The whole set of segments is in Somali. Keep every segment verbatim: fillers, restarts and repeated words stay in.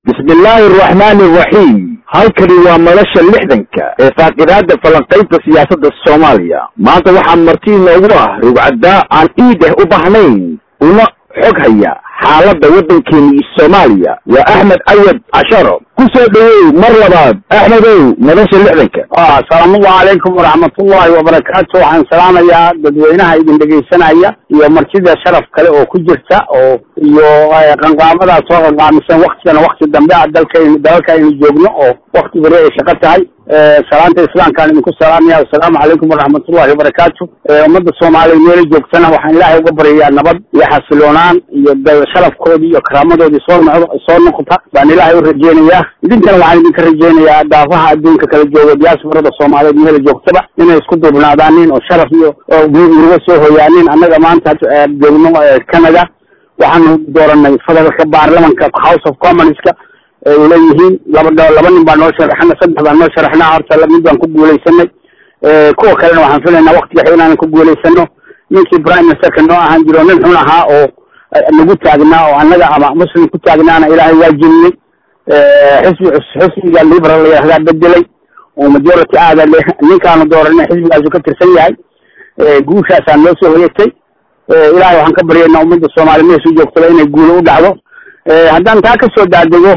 بسم الله الرحمن الرحيم. halkani waa madasha lixdanka ee faaqidaada falanqaynta siyaasadda Soomaaliya. maanta waxaan marti inoogu ah rugcada aan iidah u bahnayn una xog haya xaaladda waddankeena Soomaaliya. waa Axmed Ayad Casharo. ku soo dhaweey mar labaad Axmedow madasha lixdanka. ah salaamu alaykum wa rahmatullahi wa barakatuh. waxaan salaamayaa dadweynaha idin dhageysanaya iyo martida sharaf kale oo ku jirta oo iyo qanqaamada soo qanqaamisan waqtigan waqti dambe dalkayna dalkayna joogno oo waqti hore ay shaqo tahay. salaanta islaamka aan ku salaamaya. assalaamu alaykum wa rahmatullahi wa barakatuh. ummadda Soomaaliyeed meel joogtana waxaan Ilaahay uga baryayaa nabad iyo xasiloonaan iyo sharafkoodii iyo karaamadoodii soo soo noqota baan Ilaahay u rajeynayaa. idinkana waxaan idinka rajeynayaa daafaha adduunka kala jooga diasporada Soomaaliyeed meel joogtaba inay isku duubnaadaan oo sharaf iyo uga soo hoyaaneen. annaga maanta joogno Canada waxaan dooranay federaalka baarlamaanka House of Commons-ka leeyihiin laba laba nin baa noo sharaxna saddex baa noo sharaxna horta laba mid baan ku guuleysanay. kuwa kalena waxaan filaynaa waqtiga xigeenaan ku guuleysano. ninkii prime minister noo ahaan jiro nin xun ahaa oo nagu taagnaa oo annaga ama muslim ku taagnaana Ilaahay waa jinni xisbi xisbiga liberal la yiraahdo bedelay oo majority aad leh ninkaan dooranay xisbigaas ka tirsan yahay. guushaas aan noo soo hoyatay. Ilaahay waxaan ka baryaynaa ummadda Soomaaliyeed meesha joogto inay guul u dhacdo. haddaan taa ka soo daadego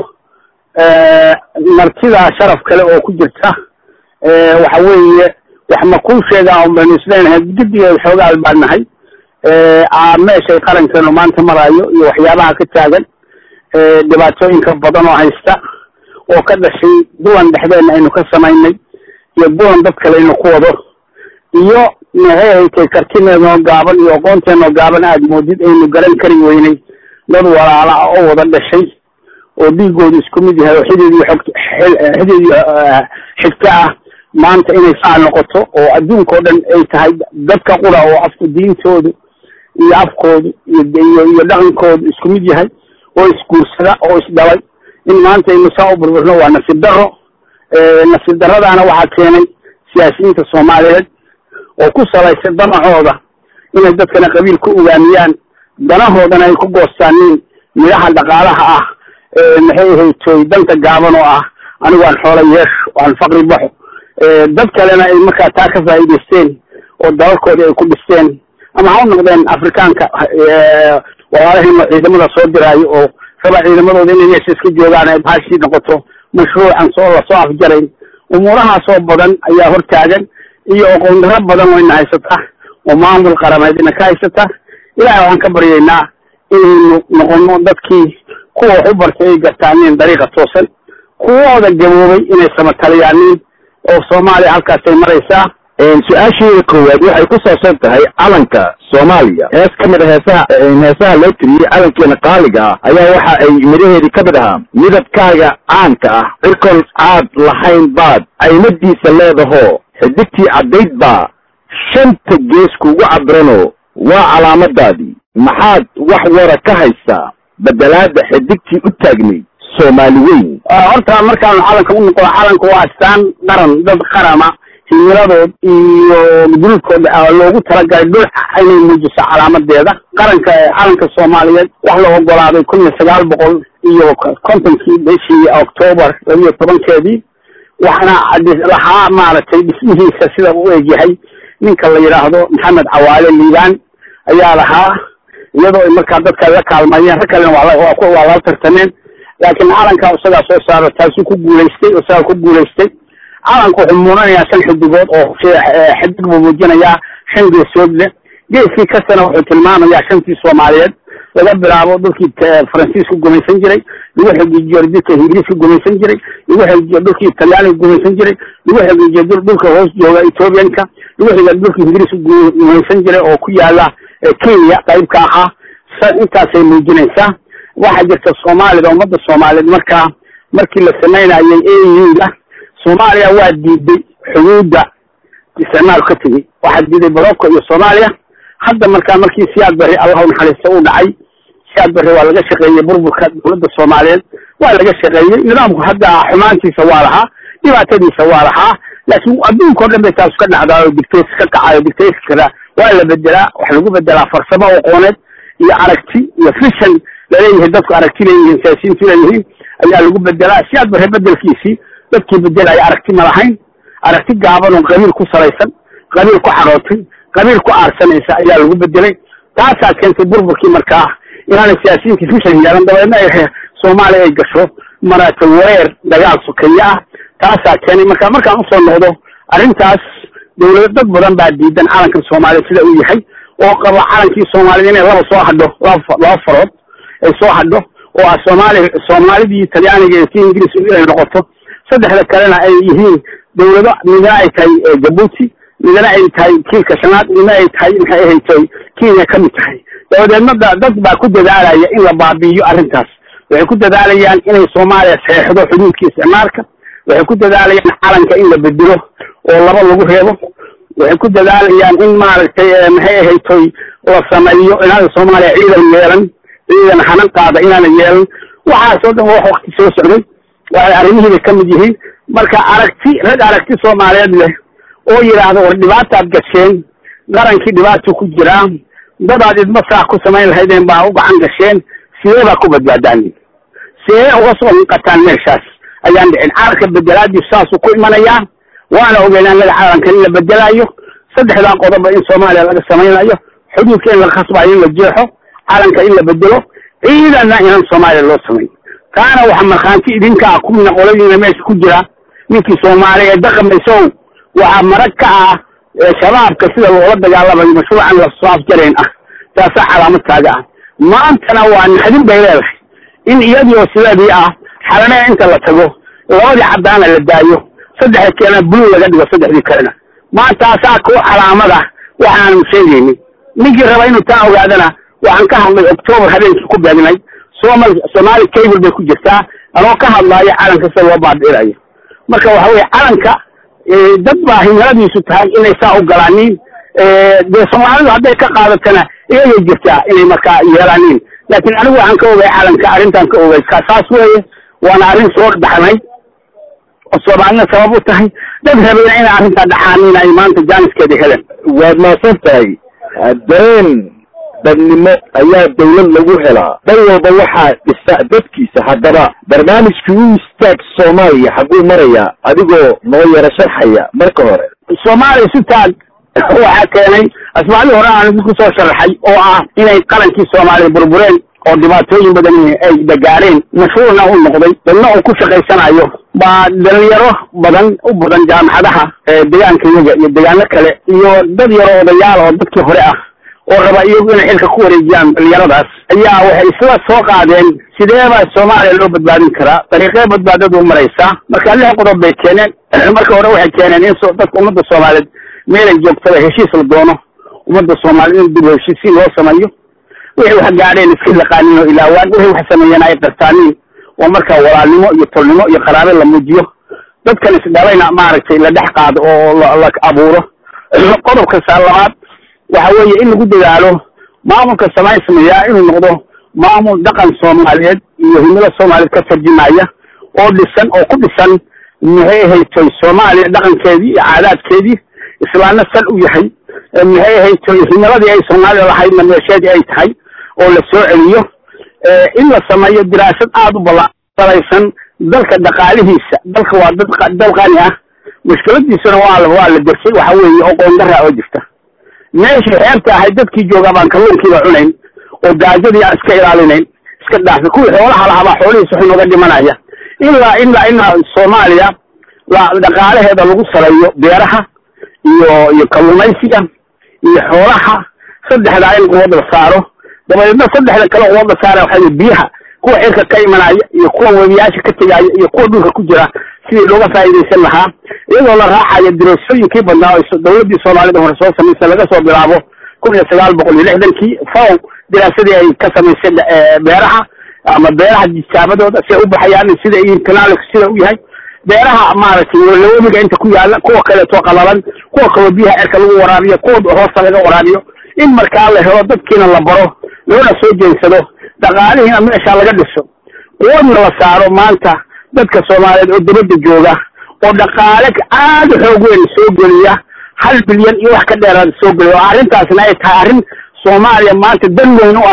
martida sharaf kale oo ku jirta waxa weeye wax ma ku sheegaa oo baan isleenahay guddiga xoogaa albaanahay aa meesha qarankeenu maanta marayo iyo waxyaabaha ka taagan dhibaatooyinka badan oo haysta oo ka dhashay duwan dhexdeena aynu ka samaynay iyo duwan dad kale inuu ku wado iyo neehay kartineeno gaaban iyo aqoonteeno gaaban aad moodid aynu garan kari weynay dad walaala oo wada dhashay oo dhiigoodu isku mid yahay xididii xididii xigta ah maanta inay saa noqoto oo adduunka oo dhan ay tahay dadka qura oo afku diintoodu iyo afkoodu iyo iyo dhaqankoodu isku mid yahay oo isguursada oo isdhalay in maanta aynu saa u burburno waa nasiib darro. nasiib darradaana waxaa keenay siyaasiyiinta Soomaaliyeed oo ku salaysan damacooda inay dadkana qabiil ku ogaamiyaan danahoodana ay ku goostaaniin midhaha dhaqaalaha ah maxay haytay danta gaaban oo ah anigu aan xoolo yeesho aan faqri baxo. dad kalena ay markaa taa ka faa'iideysteen oo dalalkooda ay ku dhisteen ama ha noqdeen Afrikaanka walaalaheena ciidamada soo diraayo oo raba ciidamadooda inay meesha iska joogaan ay baashi noqoto mashruucan soo la soo afjaray. umuurahaas oo badan ayaa hortaagan iyo aqoon darro badan oo haysata oo maamul qarameedna ka haysata. Ilaahay waxaan ka baryaynaa inaynu noqono dadkii kuwa u bartay gartaaneen dariiqa toosan kuwooda gaboobay inay samataliyaanin oo Soomaaliya halkaas ay maraysaa. su-aasheeda koowaad waxay ku saabsan tahay calanka Soomaaliya. hees ka mid ah heesaha heesaha loo tiriyay calankeena qaaliga ah ayaa waxa ay midhaheedii ka mid ahaa midabkaaga caanka ah cirkon caad lahayn baad caymadiisa leedaho xidigtii caddayd baa shanta gees kugu cabrano waa calaamadaadii. maxaad wax wara ka haysaa bedelaada xidigtii u taagnay Soomaali weyn? horta markaan calanka u noqdo calanku waa astaan qaran dad qarama himiladood iyo gurubkooda loogu talagalay dhul inay muujiso calaamadeeda qaranka. calanka Soomaaliyeed wax la ogolaaday kun iyo sagaal boqol iyo kontonkii bishii October iyo tobankeedii waxaana lahaa maaragtay dhismihiisa sida uu eegyahay ninka la yiraahdo Maxamed Cawaale Liibaan ayaa lahaa iyadoo ay markaa dadka la kaalmayeen rag kalena waa ku waa la tartameen laakiin calanka isaga soo saaray taasi ku guuleystay oo isaga ku guuleystay. calanku wuxuu muujinayaa shan xidigood oo xidig buu muujinayaa shan geesood leh. geeskii kastana wuxuu tilmaamayaa shantii Soomaaliyeed laga bilaabo dhulkii Faransiisku gumaysan jiray lagu xigiyo dhulka Ingiriisku gumaysan jiray lagu xigiyo dhulkii Talyaanigu gumaysan jiray lagu xigiyo dhulka hoos jooga Ethiopia-ka lagu xigiyo dhulkii Ingiriisku gumaysan jiray oo ku yaala Kenya qayb ka ah. intaas ay muujinaysaa waxa jirta Soomaalida ummadda Soomaaliyeed markaa markii la sameynayay ee Soomaaliya waa diiday xuduudda isticmaal ka tagay waxa diiday Morocco iyo Soomaaliya. hadda markaa markii siyaad bari Allah u naxariisto u dhacay siyaad bari waa laga shaqeeyay burburka dowladda Soomaaliyeed waa laga shaqeeyay nidaamku hadda xumaantiisa waa lahaa dhibaatadiisa waa lahaa laakiin adduunka oo dhan bay taas ka dhacdaa oo dictator ka kacayo dictator waa la bedelaa wax lagu bedelaa farsamo aqooneed iyo aragti iyo vision leeyahay dadku aragti leeyihiin siyaasiyiintu leeyihiin ayaa lagu bedelaa si aad bare bedelkiisii dadkii bedelaya aragti ma lahayn aragti gaaban oo qabiil ku salaysan qabiil ku xarootay qabiil ku aarsanaysa ayaa lagu bedelay taasaa keentay burburkii markaa inaanay siyaasiyiinta fishan yeelan dabeedna ay Soomaaliya ay gasho marata weerar dagaal sukeeya ah taasaa keenay markaa markaan usoo noqdo arrintaas dawlad dad badan baa diidan calanka Soomaaliya sida uu yahay oo qaba calankii Soomaaliya inay laba soo hadho laba farood ay soo hadho oo ah Soomaaliya Soomaalidii Talyaaniga iyo Ingiriis ay noqoto saddexda kalena ay yihiin dawlado midna ay tahay Djibouti midna ay tahay kiilka shanaad midna ay tahay maxay ahayd Kenya ka mid tahay dabadeedna dad baa ku dadaalaya in la baabi'iyo arrintaas waxay ku dadaalayaan inay Soomaaliya saxdo xuduudka isticmaalka waxay ku dadaalayaan calanka in la bedelo oo laba lagu reebo waxay ku dadaalayaan in maaragtay maxay ahayd la sameeyo inaan Soomaaliya ciidan yeelan ciidan hanan qaada inaan yeelan waxa soo dhan wax waqti soo socday waa arrimihii ka mid yihiin marka aragti rag aragti Soomaaliyeed leh oo yiraahdo war dhibaataad gasheen qarankii dhibaato ku jira dadaad idma saax ku sameyn lahaydeen baa u gacan gasheen sidee baa ku badbaadaan sidee uga soo qataan meeshaas ayaan dhicin calanka bedelaadii saas ku imanaya waana ogeynaa laga calanka in la bedelayo saddexdan qodob in Soomaaliya laga sameynayo xuduudka in la khasbayo in la jeexo calanka in la bedelo ciidanna in Soomaaliya loo sameeyo kaana waxa marxaanti idinka ku noqolayna meesha ku jira ninkii Soomaaliya dhaqamayso waxa maraka ah shabaabka sida loo dagaalamayo mashruucan la soo afjareen ah taas calaamad taaga ah maantana waa naxdin bay leedahay in iyadoo sidaadii ah xalana inta la tago labadii cadaan la daayo saddex kale blue laga dhigo saddexdii kalena maanta asaa ku calaamada waxaan sheegaynay ninkii raba inuu taa ogaadana waxaan ka hadlay October habeenkii ku beegnay Soomaali Soomaali cable bay ku jirtaa anoo ka hadlayo calanka sida loo baadhirayo marka waxa weeye calanka dad baa himiladiisu tahay inay saa u galaaniin ee Soomaalidu hadday ka qaadatana iyay jirtaa inay markaa yeelaaniin laakiin anigu waxaan ka ogaay calanka arrintan ka ogaay ka saas weeye waana arrin soo dhaxnay oo Soomaalina sabab u tahay dad rabayna in arrinta dhaxaaniin ay maanta jaaniskeeda heleen waad maasan tahay haddeen dadnimo ayaa dawlad lagu helaa dal walba waxaa dhisa dadkiisa haddaba barnaamijkii u istaag Soomaaliya xaguu maraya adigoo noo yara sharxaya marka hore Soomaaliya si taag waxa keenay asbaabtii hore aan ku soo sharaxay oo ah inay qalankii Soomaaliya burbureen oo dhibaatooyin badan ay dagaareen mashruucna uu noqday dadna uu ku shaqaysanayo baa dhalinyaro badan u badan jaamacadaha deegaanka iyo deegaano kale iyo dad yar oo odayaal oo dadkii hore ah oo raba iyagu inay xilka ku wareejiyaan dhalinyaradaas ayaa waxay isla soo qaadeen sidee baa Soomaaliya loo badbaadin karaa dariiqo badbaadadu maraysa marka lix qodob bay keeneen marka hore waxay keeneen in dadka ummadda Soomaaliyeed meel ay joogto heshiis la doono ummadda Soomaaliyeed in dib u heshiisiin loo sameeyo wixii wax gaadheen iska la qaanino ilaa waan wixii wax sameeyeen ay qartaaniin oo marka walaalnimo iyo tolnimo iyo qaraabo la muujiyo dadkan isdhalayna maaragtay la dhex qaado oo la abuuro qodobka salaad waxa weeye in lagu dadaalo maamulka Soomaaliya inuu noqdo maamul dhaqan Soomaaliyeed iyo himilo Soomaaliyeed ka tarjumaya oo dhisan oo ku dhisan maxay haytay Soomaaliya dhaqankeedii iyo caadaadkeedii islaamna sal u yahay maxay haytay himiladii ay Soomaaliya lahayd meesheedii ay tahay oo la soo celiyo in la sameeyo diraasad aad u ballaaran dalka dhaqaalihiisa dalka waa dad qani ah mushkiladiisuna waa waa la dirsay waxa weeye oo qoondara oo jirta meeshii xeebta ahay dadkii jooga baan kalluunkiiba cunayn oo gaajadii aan iska ilaalinayn iska dhaafay kuwii xoolaha lahaa xoolihiisa wuxuu nooga dhimanaya ilaa ilaa ilaa Soomaaliya la dhaqaalaheeda lagu saleeyo beeraha iyo iyo kalluumaysiga iyo xoolaha saddexda in quwad la saaro dabadeedna saddexda kale quwad la saaro waxay biyaha kuwa xilka ka imanaya iyo kuwa webiyaasha ka tagaya iyo kuwa dhulka ku jira sidii looga faa'iideysan lahaa iyadoo la raacayo diraasooyinkii badnaa oo dawladii Soomaalida hore soo samaysay laga soo bilaabo kun iyo sagaal boqol iyo lixdan-kii faw diraasadii ay ka samaysay beeraha ama beeraha jisaabadooda si u baxayaan sida ay kanaal sida u yahay beeraha maaragtay webiga inta ku yaala kuwa kale oo qalalan kuwa kale biyaha cirka lagu waraabiyo kuwa hoosta laga waraabiyo in markaa la helo dadkiina la baro loona soo jeensado dhaqaalihiina meesha laga dhiso wadna la saaro maanta dadka Soomaaliyeed oo dibadda jooga oo dhaqaale aad u xoog weyn soo geliya hal bilyan iyo wax ka dheeraad soo geliya arrintaasna ay tahay arrin Soomaaliya maanta dan weyn u ah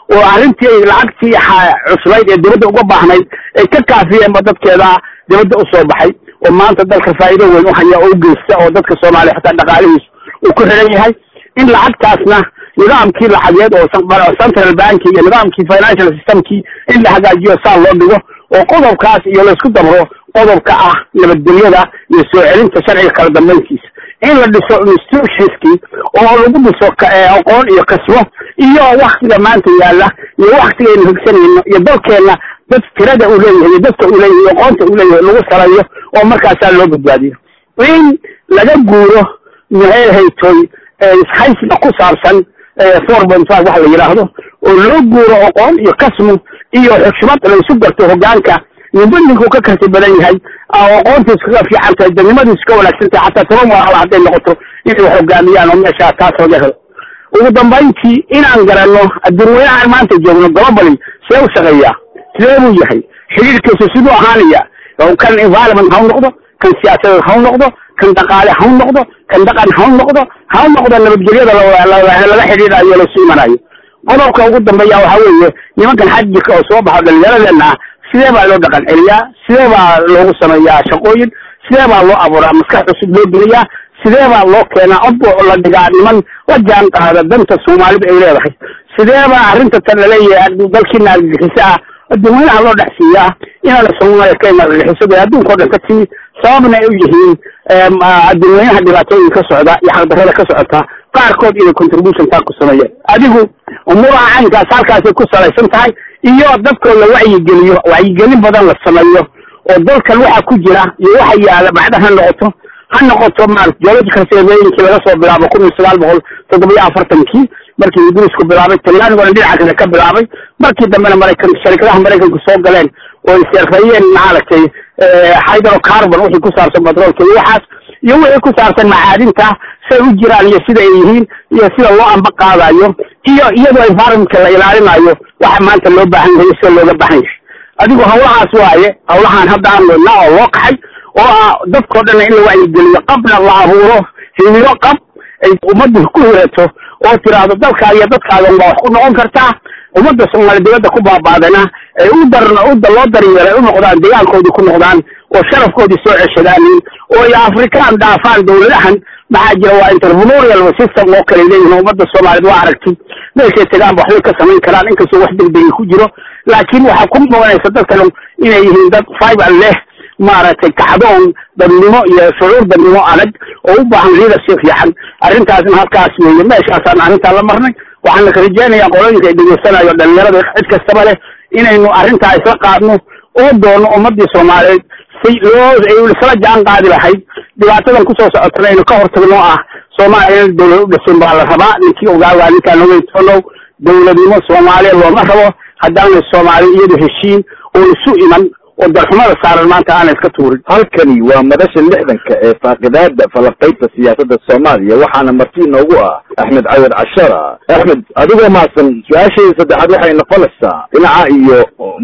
oo arrintii lacagtii cusbayd ee dibadda uga baahnayd ay ka kaafiyeen ba dadkeeda dibadda u soo baxay oo maanta dalka faa'iido weyn u haya oo geysta oo dadka Soomaaliya xataa dhaqaalihiis uu ku xiran yahay in lacagtaasna nidaamkii lacageed oo central bank iyo nidaamkii financial systemkii in la hagaajiyo saa loo dhigo oo qodobkaas iyo la isku dabro qodobka ah nabadgelyada iyo soo celinta sharciga kala dambeyntiisa in la dhiso institutionskii oo lagu dhiso aqoon iyo kasbo iyo waqtiga maanta yaala iyo waqtiga aynu higsanayno iyo dalkeena dad tirada uu leeyahay dadka uu leeyahay aqoonta uu leeyahay lagu salayo oo markaas loo badbaadiyo in laga guuro meel haytoy isxaysiga ku saabsan four point five wax la yiraahdo oo loo guuro aqoon iyo kasmo iyo xushmad la isu garto hogaanka nimanku ka karti badan yahay aqoontiisa ka fiican tahay dadnimadiisa ka wanaagsan tahay xataa toban waa la haday noqoto inay hogaamiyaan oo meesha taas oo yahay ugu dambeyntii inaan garanno adduunyaha maanta joogno globally see u shaqeeyaa sidee uu yahay xiriirkiisa sidoo ahaanaya oo kan environment ha noqdo kan siyaasadeed ha noqdo kan dhaqaale ha noqdo kan dhaqan ha noqdo ha noqdo nabadgelyada laga xiriirayo la suumanayo qodobka ugu dambeeya waxa weeye nimankan xajka oo soo baxay dhalinyarada sidee baa loo dhaqan celiyaa sidee baa loogu sameeyaa shaqooyin sidee baa loo abuuraa maskax cusub loo geliyaa sidee baa loo keenaa abbo la dhigaa niman la jaan qaada danta Soomaalida ay leedahay sidee baa arrinta tan la leeyahay dalkiina argagixisa ah adduunyaha loo dhaxsiyaa inaan la Soomaaliya ka marxisada adduunka oo dhan ka timi sababna ay u yihiin adduunyaha dhibaatooyin ka socda iyo xaqdarrada ka socota qaarkood inay contribution taa ku sameeyaan adigu umuraha caynkaas halkaas ku salaysan tahay iyo dadka la wacyi geliyo wacyi gelin badan la sameeyo oo dalkan waxa ku jira iyo waxa yaala bacdaha noqoto ha noqoto maar geological surveying laga soo bilaabo kun iyo sagaal boqol toddoba iyo afartan kii markii Ingiriisku bilaabay Talyaanigu dhinaca kale ka bilaabay markii dambena Mareykan shirkadaha Mareykanku soo galeen oo ay sharfayeen maaragtay hydrocarbon wixii ku saabsan batroolka iyo waxaas iyo wixii ku saabsan macaadinta say u jiraan iyo sida ay yihiin iyo sida loo amba qaadayo iyo iyadoo environmentka la ilaalinayo waxa maanta loo baahan yahay si looga baahan yahay adigu hawlahaas waaye hawlahan hadda aan wadna oo loo kaxay oo dadkoo dhan in la wacyi geliyo qabla la abuuro himilo qab ay ummaddu ku hirato oo tiraahdo dalka iyo dadkaaga waa wax ku noqon kartaa ummadda Soomaaliyeed dibadda ku baabaadana ay u darna u loo daryeelay u noqdaan deegaankoodii ku noqdaan oo sharafkoodii soo ceshadaan oo ay Afrikaan dhaafaan dawladahan maxaa jira waa entrepreneurial system oo kale leeyahay ummadda Soomaaliyeed waa aragti meesha tagaan wax ka samayn karaan inkastoo wax degdeg ku jiro laakiin waxa ku muuqanaysa dadkan inay yihiin dad fiber leh maaragtay kacdoon dadnimo iyo shucuur dadnimo adag oo u baahan leadership fiican arrintaasna halkaas weeye meeshaasaan arrintaa la marnay waxaan ka rajaynayaa qolooyinka ay dhageysanayo dhalinyarada cid kastaba leh inaynu arrintaa isla qaadno oo doono ummadii Soomaaliyeed si loo ay isla jaan qaadi lahayd dhibaatadan ku soo socotay inuu ka hortagno ah Soomaaliyeed dawlad u dhisan baa la rabaa ninkii ogaawaa ninkaan ogeyn toono dawladnimo Soomaaliyeed looma rabo haddana Soomaaliyeed heshiin oo isu iman oo darxumada saaran maanta aan iska tuurin halkani waa madasha lixdanka ee faaqidaada falaqaynta siyaasadda Soomaaliya waxaana marti noogu ah Axmed Cawad Cashara Axmed adigoo maasan su'aashii saddexaad waxay noqonaysaa dhinaca iyo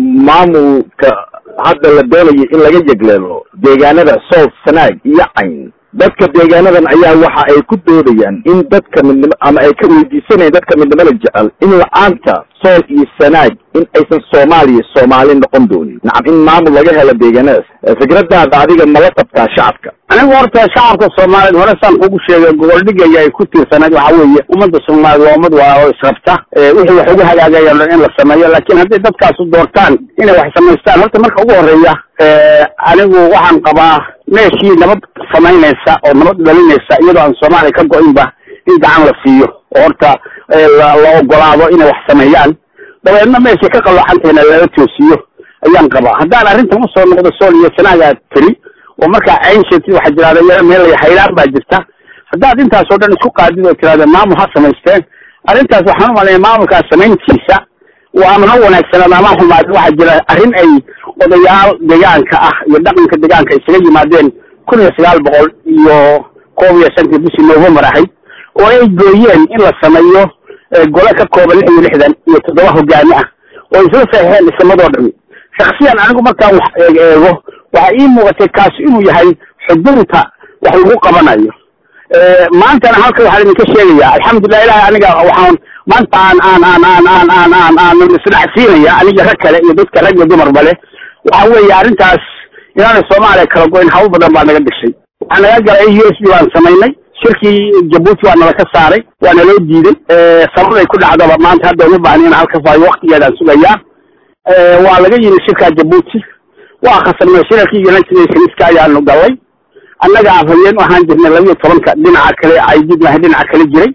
maamulka hadda la doonayo in laga yegleelo deegaanada Sool Sanaag iyo Cayn dadka deegaanadan ayaa waxa ay ku doodayaan in dadka midnimo ama ay ka weydiisanayaan dadka midnimada jecel in la'aanta Sool iyo Sanaag in aysan Soomaaliya Soomaali noqon doonin nacam in maamul laga helo deegaanadaas fikradaada adiga ma la qabtaa shacabka anigu horta shacabka Soomaaliyeed hore saan ugu sheegay gobol dhigaya ay ku tiirsanad waxa weeye ummadda Soomaaliyeed waa ummad waa oo israfta wixii wax ugu hagaagayaan in la sameeyo laakiin haddii dadkaas u doortaan inay wax samaystaan horta marka ugu horeeya anigu waxaan qabaa meeshii nabad samaynaysa oo nabad dhalinaysa iyadoo aan Soomaaliya ka go'inba in gacan la siiyo horta la ogolaado inay wax sameeyaan dabeedna meeshii ka qaloocanteena laga toosiyo ayaan qabaa haddaan arrintan u soo noqdo Sool iyo Sanaag tiri oo marka aynshati waxa jiraada meel ay haylaan baa jirta haddaad intaas oo dhan isku qaadid oo tiraada maamul ha samaysteen arrintaas waxaan u maleeyaa maamulkaas samayntiisa waa amno wanaagsan ama xumaad waxa jira arrin ay odayaal deegaanka ah iyo dhaqanka deegaanka isaga yimaadeen kun iyo sagaal boqol iyo koob iyo shan bishii November ahayd oo ay gooyeen in la sameeyo gole ka kooban lix iyo lixdan iyo toddoba hogaami ah oo isla saxeen ismadoo dhan shakhsiyan anigu markaan wax eego waxa ii muuqatay kaas inuu yahay xudunta wax lagu qabanayo maanta halka waxaan idinka sheegayaa alxamdulillah ilaahay aniga waxaan maanta aan aan aan aan aan aan aan aan isdhacsiinaya aniga rag kale iyo dadka rag iyo dumarba leh waxa weeye arrintaas inaana Soomaaliya kala goyn hawl badan baa naga gashay waxaa naga galay U S B baan samaynay shirkii Djibouti waa nala ka saaray waa naloo diiday sabaday ku dhacdaba maanta hadda uma baahnayn in halka faayo waqtigeedaan sugayaa waa laga yiri shirka Djibouti waa khasarnay shirkii United Nations ka ayaanu galay annaga afayeen waxaan jirnay laba iyo tobanka dhinaca kale ay dibna dhinaca kale jiray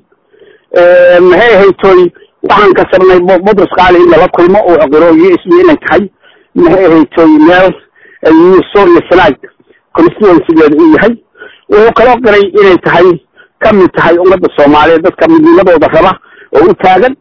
maxay haytooy waxaan ka sameeyay Boutros Ghali in la kulmo oo aqoon U S B inay tahay maxay haytooy meel ay soo yeesanaad constituency-geedu uu yahay wuxuu kaloo qiray inay tahay ka mid tahay ummadda Soomaaliyeed dadka midnimadooda raba oo u taagan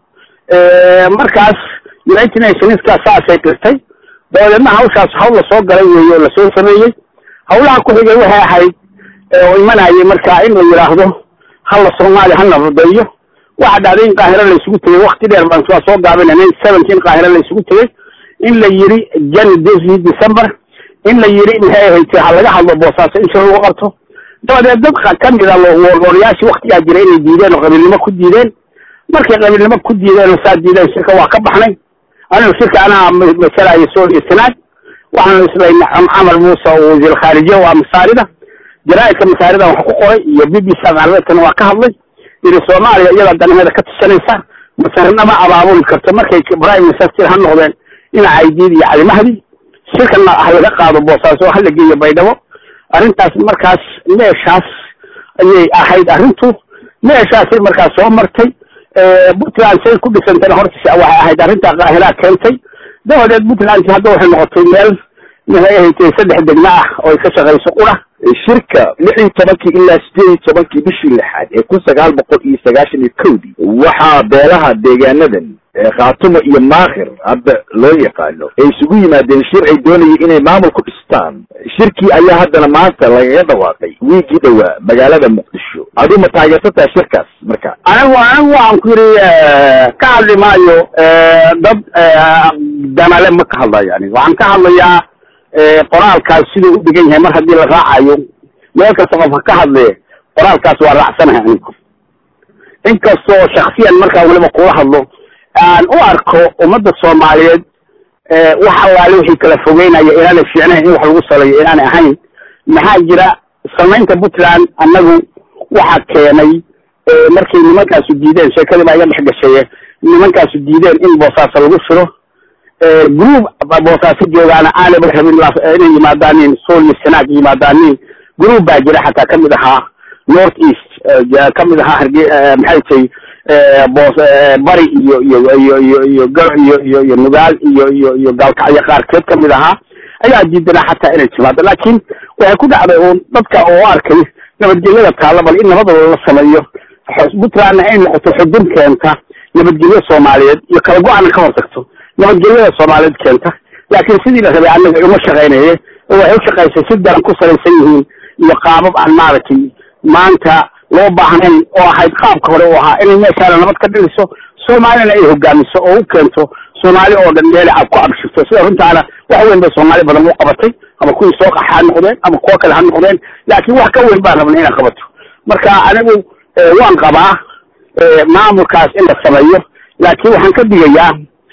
markaas United Nations ka saasay qirtay dawladna hawshaas hawl la soo galay weeyo la soo sameeyay hawlaha ku xigay waxay ahayd oo imanayay markaa in la yiraahdo hal Soomaali hal nabadayo waxa dhacday in Qaahiro la isugu tagay waqti dheer baan soo gaabinay seventeen Qaahiro la isugu tagay in la yiri January December in la yiri maxay ahayd hal laga hadlo Boosaaso in shir lagu qabto dawladda dad ka mid ah loo wariyaashi waqtiga jiray inay diideen oo qabiilnimo ku diideen markay qabiilnimo ku diideen oo saad diideen shirka waa ka baxnay anigu shirka ana masala ay soo isnaad waxaan islaynaa Amar Muuse oo wasiir khaarijiye waa masaarida jaraa'idka masaarida waxa ku qoray iyo B B C Carabeedkana waa ka hadlay in Soomaaliya iyada danaheeda ka tashanaysa masarnama abaabul karto markay Prime Minister han noqdeen in ay diidiyo calimahdi shirkana ah laga qaado Boosaaso hal la geeyo Baydhabo arrintaas markaas meeshaas ayay ahayd arrintu meeshaas markaas soo martay Puntland say ku dhisantay hortiisa waxa ahayd arrinta Qaahira keentay dawladda Puntland hadda waxay noqotay meel maxay ahayd saddex degmo ah oo ka shaqeyso qura shirka lix iyo tobankii ilaa sideed iyo tobankii bishii lixaad ee kun sagaal boqol iyo sagaashan iyo kowdii waxaa beelaha deegaanadan Khaatumo iyo Maakhir hadda loo yaqaano ay isugu yimaadeen shir ay doonayeen inay maamul ku dhistaan shirkii ayaa haddana maanta laga dhawaaqay wiigii dhawaa magaalada Muqdisho aduu ma taageertaa shirkaas marka anigu anigu waan ku yiri ka hadli maayo dad danale ma ka hadlayo yani waxaan ka hadlayaa qoraalkaas sidoo u dhigan yahay mar haddii la raacayo meel kasta qof ka hadlay qoraalkaas waa raacsanahay anigu inkastoo shakhsiyan markaa waliba kula hadlo aan u arko ummadda Soomaaliyeed waxa wali wixii kala fogeynaya inaan fiicnayn in wax lagu saleeyo inaan ahayn maxaa jira samaynta Puntland annagu waxa keenay markii nimankaas diideen sheekada baa iga dhex gashay nimankaas diideen in Boosaaso lagu furo group Boosaaso joogaana aanay rabin inay yimaadaan Sool iyo Sanaag yimaadaan group baa jira xataa kamid ahaa North East kamid ahaa maxay tahay boos bari iyo iyo iyo iyo iyo iyo iyo iyo nugaal iyo iyo iyo galkacyo qaarkeed kamid ahaa ayaa diidana xataa inay timaado laakiin waxay ku dhacday oo dadka oo arkay nabadgelyada taala bal in nabadda la sameeyo Puntland ay noqoto xudun keenta nabadgelyo Soomaaliyeed iyo kala go'aan ka hortagto nabadgelyada Soomaaliyeed keenta laakiin sidii la rabay annaga uma shaqeynayay oo ay u shaqeysay si daran ku salaysan yihiin iyo qaabab aan maaragtay maanta loo baahnay oo ahayd qaabka hore oo ahaa in meesha nabad ka dhigayso Soomaalina ay hogaamiso oo u keento Soomaali oo dhan meel ay ku abshirto sida runtaana wax weyn bay Soomaali badan u qabatay ama kuwii soo qaxaan noqdeen ama kuwa kale han noqdeen laakiin wax ka weyn baan rabnay inaan qabato marka anigu waan qabaa maamulkaas in la sameeyo laakiin waxaan ka digayaa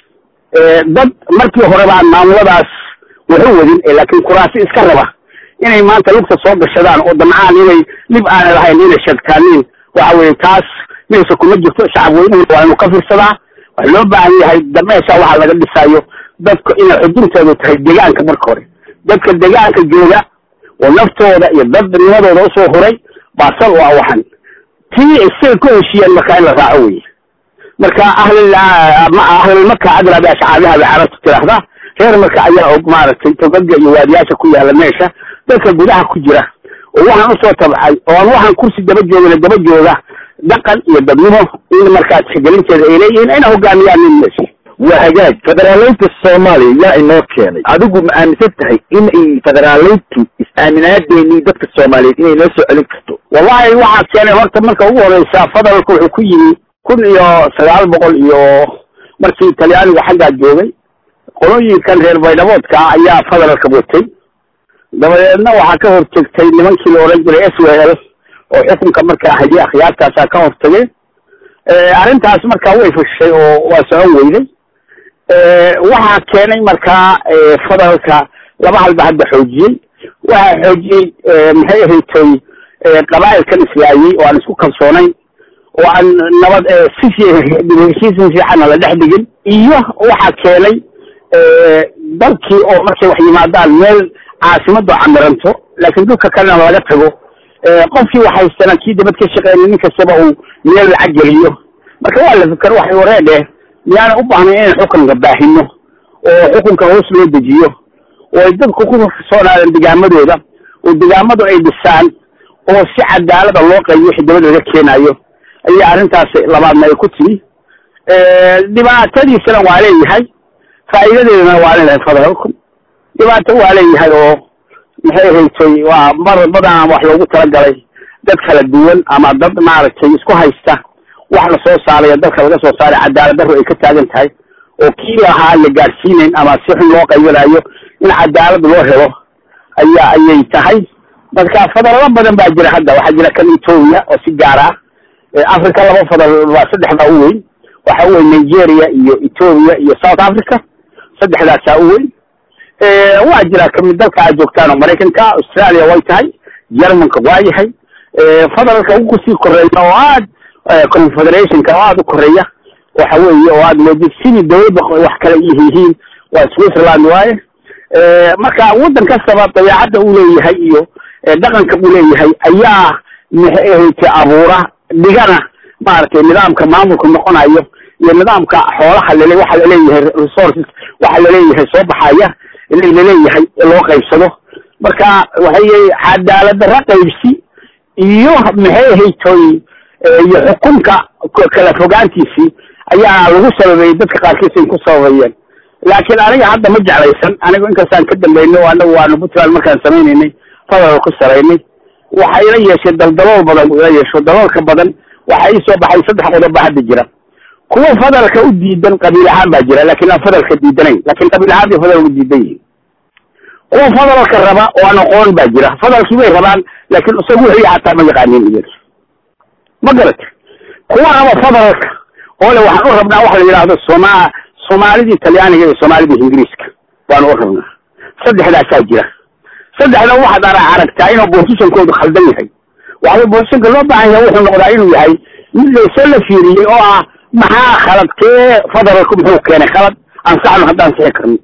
dad markii hore baan maamuladaas wuxuu wadin laakiin kuraasi iska raba inay maanta lugta soo gashadaan oo damcaan inay lib aan lahayn inay sheegtaan waxa weeye taas meesha kuma jirto shacab weynuhu waa inuu ka fiirsadaa waxa loo baahan yahay dameesha waxa laga dhisayo dadka inay xuduntooda tahay deegaanka marka hore dadka deegaanka jooga oo naftooda iyo dadnimadooda u soo horay baasal waa waxan tii isay ku heshiiyeen marka in la raaco weeye marka ahli ma ahli marka adra baa shacabha carabta tiraahda reer marka ayaa og maaragtay togaga iyo waadiyaasha ku yaala meesha dadka gudaha ku jira oo waxaan u soo tabcay oo waxaan kursi daba joogay daba jooga dhaqan iyo dadnimo in marka tixgelinteeda ay leeyihiin inay hogaamiyaan meesha وهجاج فدرالينت الصومالي يا إنه كان عدوكم مأمنتها إن إيه فدرالينتو إسآمنات بيني دبك الصومالي إنه نسو ألكتو والله واحد كان وقت مركا هو رئيسا فضل الكوحكويني كل يو سيال بقول يو مركي إتالياني وحاجة جوغي قولي كان غير بيدابوت كا أيها فضل الكبوتي دبالينا وحاكا هرتكتي لمن كيلو رجل إسوهل وحكم كمركا حجي أخيار كاسا كهرتكي arrintaas markaa way fushay oo waa socon weyday waxaa keenay markaa federaalka laba halba hadda xoojiyey waxaa xoojiyey maxay ahaydtay qabaa'ilkan islaayey oo aan isku kalsoonayn oo aan nabad si heshiisin fiicanna la dhex dhigin iyo waxaa keenay dalkii oo markay wax yimaadaan meel caasimadu camiranto laakiin dhulka kalena laga tago qofkii waxaystana kii dibad ka shaqeynay nin kastaba uu meel lacag geliyo marka waa la fikar waxay wareedhe miyaana u baahnayn inaan xukunka baahino oo xukunka hoos loo dejiyo oo ay dadku ku soonaadeen degaamadooda oo degaamadu ay dhisaan oo si cadaalada loo qaybiyo wixii dabada laga keenayo ayaa arrintaas labaadna ay ku timi dhibaatadiisana waa leeyahay faa'iidadeedana waa leedahay federaalku dhibaato waa leeyahay oo maxay ahaydtay waa mar badan wax loogu talagalay dad kala duwan ama dad maaragtay isku haysta wax la soo saarayo dalka laga soo saaray cadaalad darro ay ka taagan tahay oo kii lahaa la gaadhsiinayn ama si xun loo qaybinayo in cadaalad loo helo ayaa ayay tahay marka federalo badan baa jira hadda waxaa jira kan Ethiopia oo si gaar ah Africa laba federal waa saddex baa u weyn waxa weyn Nigeria iyo Ethiopia iyo South Africa saddexdaas u weyn ee waa jira kamid dalka ay joogtaan Mareykanka Australia way tahay Germanka waa yahay ee federalka ugu sii koreeyo oo aad confederation ka aad u koreeya waxa weeye oo aad loo sidii dawladda wax kala yihiin waa Switzerland waaye ee marka wadan kastaba dabeecadda uu leeyahay iyo dhaqanka uu leeyahay ayaa maxay abuura digana maartay nidaamka maamulku noqonayo iyo nidaamka xoolaha leeyahay waxa la leeyahay resources waxa la leeyahay soo baxaya in la leeyahay loo qaybsado marka waxay cadaalad raqaybsi iyo maxay haytay iyo xukunka kala fogaantiisi ayaa lagu sababay dadka qaarkiis in ku sababayeen laakiin aniga hadda ma jeclaysan aniga inkastaan ka dambeeyno anagu waanu Puntland markaan sameeynay fadal ku sareynay waxa ila yeeshay daldalool badan ila yeesho daloolka badan waxa ay soo baxay saddex qodob hadda jira kuwa fadalka u diidan qabiil ahaan baa jira laakiin aan fadalka diidanayn laakiin qabiil ahaan bay fadal u diidan yihiin kuwa fadalka raba oo aan aqoon baa jira fadalkii way rabaan laakiin isagu wixii xataa ma yaqaanin iyaga ma garat kuwa raba fadalka oo le waxaan u rabnaa wax la yiraahdo Soomaa Soomaalida Talyaaniga iyo Soomaalida Ingiriiska waan u rabnaa saddexdaas jira saddexda waxa dara aragtaa inuu position-koodu khaldan yahay waxa position-ka loo baahan yahay wuxuu noqdaa inuu yahay mid la soo la fiiriyay oo ah maxaa khaladkee federalku muxuu keenay khalad aan saxno haddaan sixi karno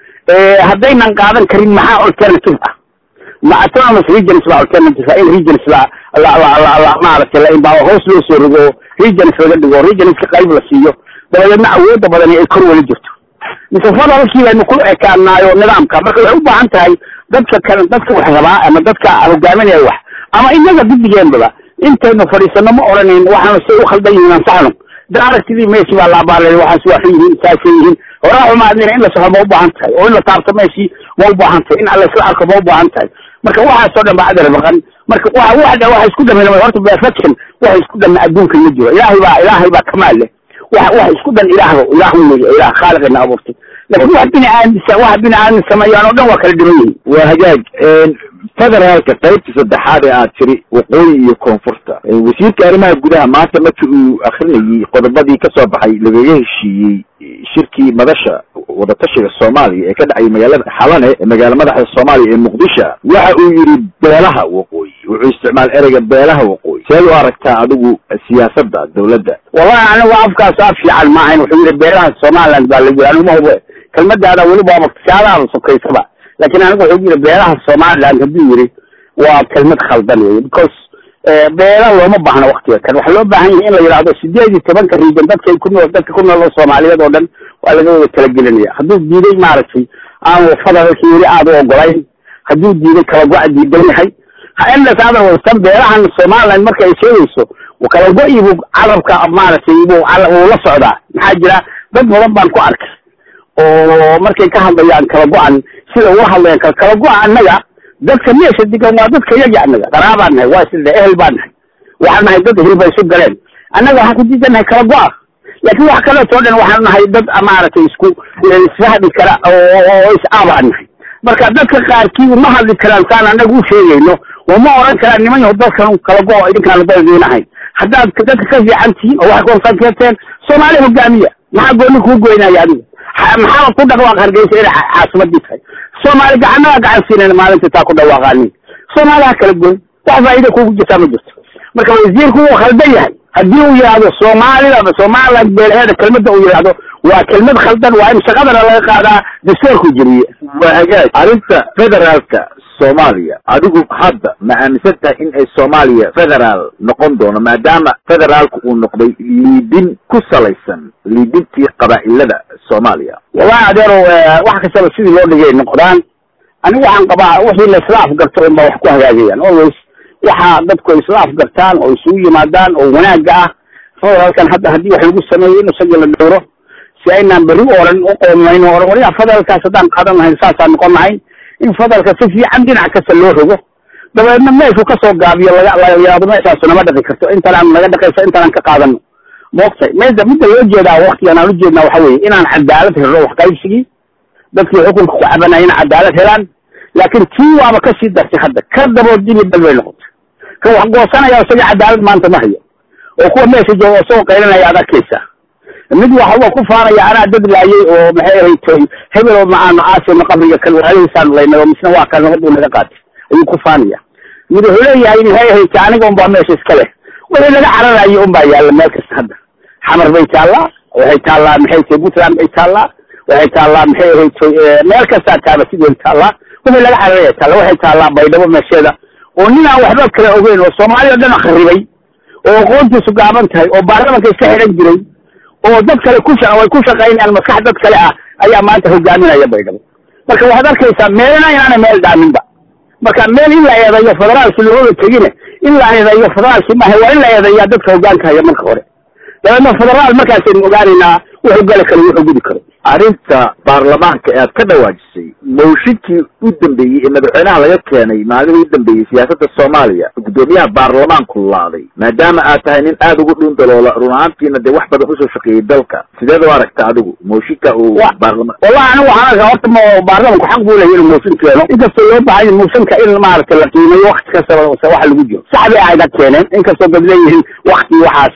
ee haddaynan qaadan karin maxaa alternative ah ma autonomous regions baa alternative in regions la la la la maaragtay la inbaa hoos loo soo rogo regions laga dhigo regions ka qayb la siiyo dabadeedna awoodda badan ay kor wali jirto mise federalkii aynu ku ekaanaayo nidaamka marka waxay u baahan tahay dadka kale dadka wax rabaa ama dadka hogaaminaya wax ama inaga didigeenba intaynu fariisano ma oranayn waxaan soo u khaldan yihiin saxno daaragtidii meeshii baa la baalay waxaan soo xiyin saafiyin horaa uma adina in la soo ma u baahan tahay oo in la taabto meeshii ma u baahan tahay in alla isla arko ma u baahan tahay marka waxa soo dhan baad rabaqan marka waxa waxa waxa isku dhameeyay horta perfection waxa isku dhan adduunka ma jiro ilaahay baa ilaahay baa kamaal leh waxa waxa isku dhan ilaahu ilaahu ilaah khaliqna abuurtay laakiin waxa bini aadam waxa bini aadam sameeyaan oo dhan waa kala dhiman waa hagaag federaalka qaybta saddexaad ee aad tiri waqooyi iyo koonfurta wasiirka arrimaha gudaha maanta markii uu akhrinayay qodobadii ka soo baxay lagaga heshiiyey shirkii madasha wadatashiga Soomaaliya ee ka dhacay magaalada Xalane ee magaalada madaxda Soomaaliya ee Muqdisho waxa uu yiri beelaha waqooyi wuxuu isticmaal ereyga beelaha waqooyi sidoo aragtaa adigu siyaasadda dawladda wallahi anigu afkaas af fiican ma ahayn wuxuu yiri beelaha Soomaaliland baa la yiraahdo ma hubo kelmadda wali baa waqtiyaada sokaysaba laakiin anigu wuxuu yiri beelaha Soomaaliland hadii yiri waa kelmad khaldan weey because beela looma baahna waqtiga kan waxa loo baahan yahay in la yiraahdo sideed iyo toban ka region dadka ku nool dadka ku nool Soomaaliyeed oo dhan waa laga wada kala gelinaya hadduu diiday maaragtay aan fadalkii yiri aad u ogolayn hadduu diiday kala go'ay diidan yahay haddana saada wada beelahan Soomaaliland marka ay sheegayso kala go'ay buu carabka maaragtay buu uu la socdaa maxaa jira dad badan baan ku arkay oo markay ka hadlayaan kala go'an sida uu hadlayaan kala go'an annaga dadka meesha digan waa dadka yaga annaga qaraabanahay waa sida ehel baanahay waxaan nahay dad hilba isu galeen annaga waxa ku diidanahay kala go'a laakiin wax kale oo dhan waxaan nahay dad amaartay isku isfahmi kara oo is aabaanahay marka dadka qaarkii ma hadli karaan saan annagu sheegayno oo ma oran karaan niman dadkan kala go'a idinkaan dadweynahay haddaad dadka ka fiicantihiin oo wax koonsan keerteen soomaali hogaamiya maxaa gooni kuu goynaya adiga maxaa ku dhawaaq hargeysa inay caasimadii tahay soomaali gacanaha gacan siinayna maalinta taa ku dhawaaqaanin soomaaliha kala goyn wax faa'iido kugu jirtaa ma jirto marka wasiirku wuu khaldan yahay haddii uu yidhaahdo soomaalida ama somaliland beelaheeda kelmadda uu yidhaahdo waa kelmad khaldan waa in shaqadana laga qaadaa dastuurku jiriye waa hagaag arrinta federaalka soomaaliya adigu hadda ma aaminsan tahay in ay soomaaliya federaal noqon doono maadaama federaalku uu noqday liidin ku salaysan liidintii qabaa'ilada soomaaliya wallahi adeero wax kastaba sidii loo dhigay noqdaan anigu waxaan qabaa wixii la islaaf garto in baa wax ku hagaagayaan always waxa dadku islaaf gartaan oo isugu yimaadaan oo wanaagga ah federaalkan hadda haddii wax lagu sameeyo in isaga la dhowro si aynaan beri oran u qoomayno oran waliba federaalkaas haddaan qaadan lahayn saasaan noqon lahayn in federaalka si fiican dhinac kasta loo rogo dabeedna meeshuu kasoo gaabiyo laga laga yaabo meeshaasu nama dhaqi karto intaan laga dhaqayso intaan ka qaadano moogtay meeda midda loo jeedaa waqtigan aan u jeednaa waxa weeye inaan cadaalad helno wax qaybsigii dadkii xukunka ku cabanaya in cadaalad helaan laakiin tii waaba kasii dartay hadda ka dabood dibi bal bay noqotay ka wax goosanaya isaga cadaalad maanta ma hayo oo kuwa meesha jooga soo qaylinaya aad arkaysa mid waxa uu ku faanaya anaa dad laayay oo maxay ahayd hebel oo macaan aasina qabriga kal walaalihiisaan leeynayo misna waa kala nabad uu naga qaatay ayuu ku faanaya mid wuxuu leeyahay in hay hay aniga un baa meesha iska leh wixii laga cararayo un baa yaalla meel kasta hadda xamar bay taallaa waxay taallaa maxay tahay puntland bay taallaa waxay taallaa maxay ahayd meel kasta taaba sidii taallaa wixii laga cararayo taallaa waxay taallaa baydhabo meesheeda oo nin aan waxba kala ogeyn oo Soomaaliya dhan kharibay oo qoontiisu gaaban tahay oo baarlamaanka iska xiran jiray oo dad kale ku shaqay ku shaqaynayaan maskax dad kale ah ayaa maanta hogaaminaya baydhabo marka waxaad arkaysaa meelna inaanay meel dhaaminba marka meel in la eedayo federaalka looga tegine in la eedayo federaalka ma waa in la eedayo dadka hogaanka haya marka hore dadna federaal markaas ay ogaanayna wuxuu gal kale wuxuu gudi karo arrinta baarlamaanka ee aad ka dhawaajisay mooshinkii u dambeeyey ee madaxweynaha laga keenay maalmihii u dambeeyey siyaasadda Soomaaliya gudoomiyaha baarlamaanku laaday maadaama aad tahay nin aad ugu dhun daloola run ahaantiina de wax badan u soo shaqeeyay dalka sideed u aragtaa adigu mooshinka uu baarlamaan wallahi anigu waxaan arkaa horta baarlamaanku xaq buu leeyahay mooshin keeno inkastoo loo baahan yahay mooshinka in maaragtay la qiimeeyo waqti kasta waxa lagu jiro saxbi ay dad keeneen inkastoo dad leeyihiin waqti waxaas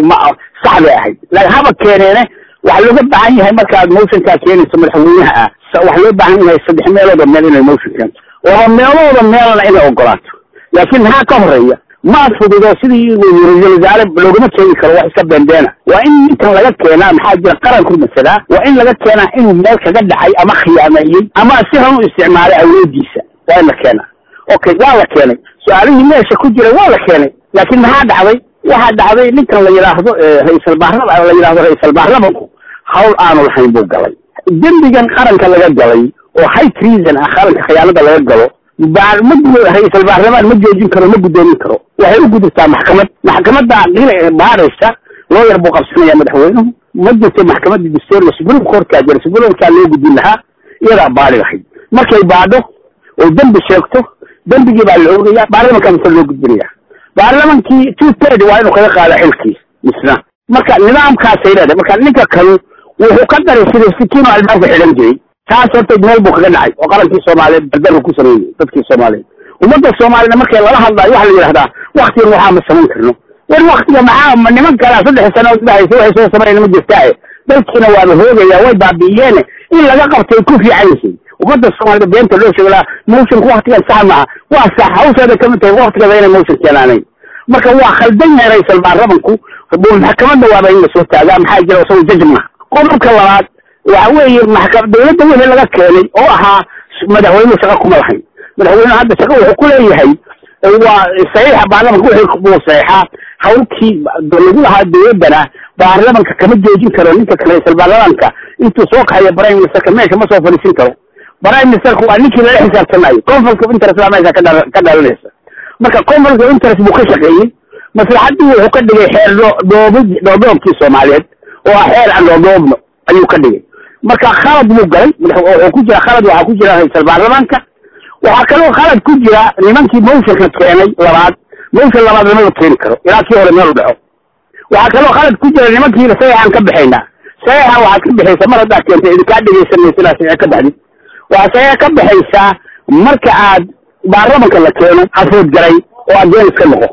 saxbi ahayd laakiin haba keeneen waxa looga baahan yahay markaad mooshinka keenayso madaxweynaha ah waxa loo baahan yahay saddex meelood oo meel inay mooshin keento oo meelooda meelna inay ogolaato laakiin ha ka horeeya ma fududo sidii wasiir wasaare loogama keeni karo wax iska bendeena waa in intan laga keenaa maxaa jira qaran ku masala waa in laga keenaa inuu meel kaga dhacay ama khiyaameeyay ama si xun u isticmaalay awoodiisa waa in la keenaa okay waa la keenay su'aalihii meesha ku jira waa la keenay laakiin maxaa dhacday waxa dhacday ninkan la yiraahdo ra'iisul baarlamaanka la yiraahdo ra'iisul baarlamaanku hawl aanu lahayn buu galay dembigan qaranka laga galay oo high treason ah qaranka khiyaanada laga galo baarlamaanka ra'iisul baarlamaan ma joojin karo ma gudoomin karo waxay u gudubtaa maxkamad maxkamadda aqliga baaraysa loo yar buu qabsanaya madaxweynuhu ma jirto maxkamadda dastuur la supreme court ka jira supreme court loo gudbin lahaa iyada baari lahayd markay baado oo dembi sheegto dembigii baa la ogayaa baarlamaanka loo gudbinaya baarlamaankii two third waa inuu kaga qaado xilkiis misna marka nidaamkaas ay leedahay marka ninka kale wuxuu ka daray sida sikiino albaabka xidhan jiray taas horta meel buu kaga dhacay oo qarankii Soomaaliyeed dardar ku sameeyay dadkii Soomaaliyeed ummadda Soomaaliyeed markay lala hadlayo waxa la yiraahdaa waqtigan waxa ma samayn karno war waqtiga maxaa niman kala saddex sano u dhaxayso waxay soo sameeyeen ma jirtaa dalkiina waa la hoogaya way baabiyeen in laga qabtay ku fiican yihiin ummadda Soomaaliyeed beenta loo sheegay mooshin waqtigan sax ma waa sax hawsada kama tahay waqtiga inay mooshin keenaanay marka waa khaldan yahay ra'iisul baarlamaanku buu maxkamadda waa in la soo taagaa maxaa jira soo jajma qodobka labaad waxa weeye maxkamad dawladda wixii laga keenay oo ahaa madaxweynuhu shaqo kuma lahayn madaxweynuhu hadda shaqo wuxuu ku leeyahay waa saxiixa baarlamaanka wixii buu saxiixa hawlkii lagu lahaa dawladdana baarlamaanka kama joojin karo ninka kale ra'iisul baarlamaanka intuu soo kaxayo prime minister meesha ma soo fadhiisin karo prime minister waa ninkii la xisaabtanayo conflict of interest la meesha ka dhalanaysa marka conflict of interest buu ka shaqeeyay maslaxadii wuxuu ka dhigay xeer dhoobdoobkii Soomaaliyeed oo xeer aan dhoobdoobno ayuu ka dhigay marka khalad buu galay wuxuu ku jira khalad waxa ku jira ra'iisul baarlamaanka waxa kale oo khalad ku jira nimankii mooshinka keenay labaad mooshin labaad lama keeni karo ilaa kii hore meel u dhaco waxa kale oo khalad ku jira nimankii la saxan ka bixayna saxan waxa ka bixaysa mar hadaa keentay idin ka dhigaysanaysa saxan ka baxdi waxa saxan ka bixaysa marka aad baarlamaanka la keeno xafood galay oo adeyn iska noqo